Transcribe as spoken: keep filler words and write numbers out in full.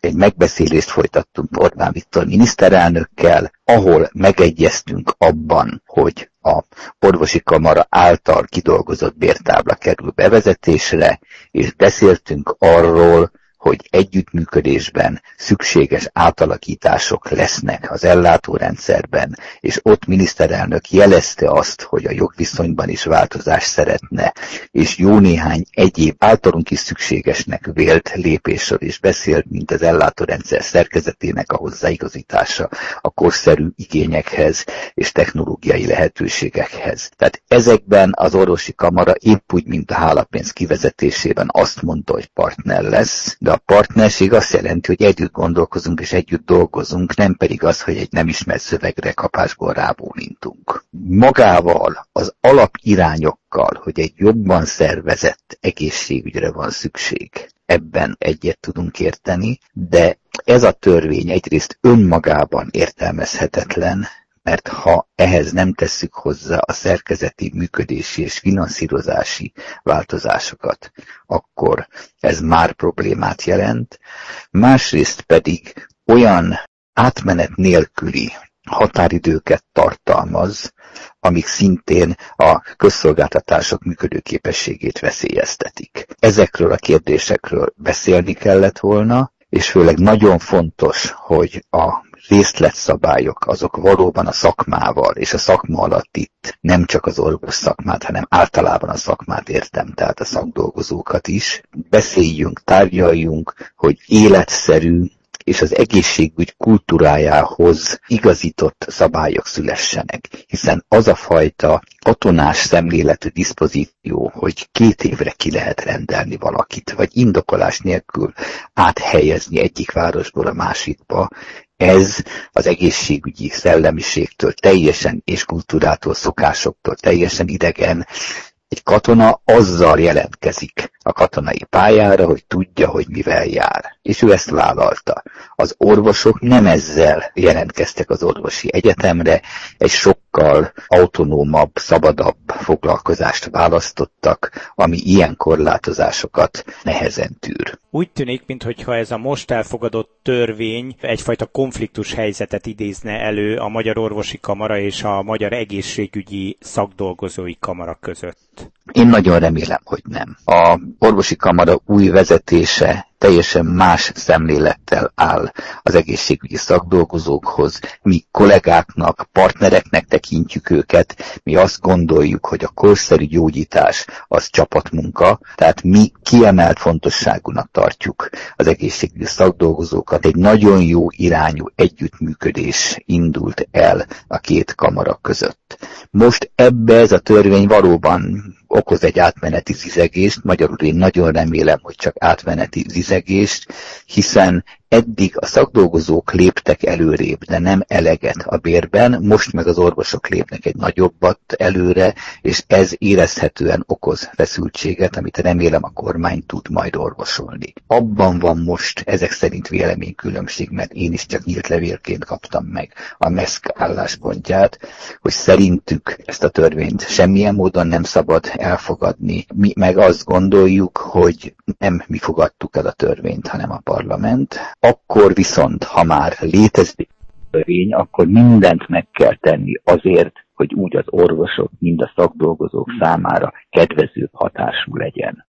egy megbeszélést folytattunk Orbán Viktor miniszterelnökkel, ahol megegyeztünk abban, hogy a orvosi kamara által kidolgozott bértábla kerül bevezetésre, és beszéltünk arról, hogy együttműködésben szükséges átalakítások lesznek az ellátórendszerben, és ott miniszterelnök jelezte azt, hogy a jogviszonyban is változást szeretne, és jó néhány egyéb általunk is szükségesnek vélt lépésről is beszélt, mint az ellátórendszer szerkezetének a hozzáigazítása a korszerű igényekhez és technológiai lehetőségekhez. Tehát ezekben az orvosi kamara épp úgy, mint a hálapénz kivezetésében azt mondta, hogy partner lesz, de a partnerség azt jelenti, hogy együtt gondolkozunk és együtt dolgozunk, nem pedig az, hogy egy nem ismert szövegre kapásból rábólintunk. Magával, az alapirányokkal, hogy egy jobban szervezett egészségügyre van szükség, ebben egyet tudunk érteni, de ez a törvény egyrészt önmagában értelmezhetetlen, mert ha ehhez nem tesszük hozzá a szerkezeti, működési és finanszírozási változásokat, akkor ez már problémát jelent. Másrészt pedig olyan átmenet nélküli határidőket tartalmaz, amik szintén a közszolgáltatások működőképességét veszélyeztetik. Ezekről a kérdésekről beszélni kellett volna, és főleg nagyon fontos, hogy a részletszabályok azok valóban a szakmával, és a szakma alatt itt nem csak az orvos szakmát, hanem általában a szakmát értem, tehát a szakdolgozókat is. Beszéljünk, tárgyaljunk, hogy életszerű és az egészségügy kultúrájához igazított szabályok szülessenek, hiszen az a fajta katonás szemléletű diszpozíció, hogy két évre ki lehet rendelni valakit, vagy indokolás nélkül áthelyezni egyik városból a másikba, ez az egészségügyi szellemiségtől teljesen és kultúrától, szokásoktól teljesen idegen. Egy katona azzal jelentkezik a katonai pályára, hogy tudja, hogy mivel jár. És ő ezt vállalta. Az orvosok nem ezzel jelentkeztek az orvosi egyetemre, egy sokkal autonómabb, szabadabb foglalkozást választottak, ami ilyen korlátozásokat nehezen tűr. Úgy tűnik, mintha ez a most elfogadott törvény egyfajta konfliktus helyzetet idézne elő a Magyar Orvosi Kamara és a Magyar Egészségügyi Szakdolgozói Kamara között. Én nagyon remélem, hogy nem. A orvosi kamara új vezetése teljesen más szemlélettel áll az egészségügyi szakdolgozókhoz. Mi kollégáknak, partnereknek tekintjük őket, mi azt gondoljuk, hogy a korszerű gyógyítás az csapatmunka, tehát mi kiemelt fontosságúnak tartjuk az egészségügyi szakdolgozókat. Egy nagyon jó irányú együttműködés indult el a két kamara között. Most ebbe ez a törvény valóban okoz egy átmeneti zizegést, magyarul én nagyon remélem, hogy csak átmeneti zizegést, hiszen eddig a szakdolgozók léptek előrébb, de nem eleget a bérben, most meg az orvosok lépnek egy nagyobbat előre, és ez érezhetően okoz feszültséget, amit remélem a kormány tud majd orvosolni. Abban van most ezek szerint véleménykülönbség, mert én is csak nyílt levélként kaptam meg a meszk álláspontját, hogy szerintük ezt a törvényt semmilyen módon nem szabad elfogadni. Mi meg azt gondoljuk, hogy nem mi fogadtuk el a törvényt, hanem a parlament. Akkor viszont, ha már létezik törvény, akkor mindent meg kell tenni azért, hogy úgy az orvosok, mind a szakdolgozók számára kedvezőbb hatású legyen.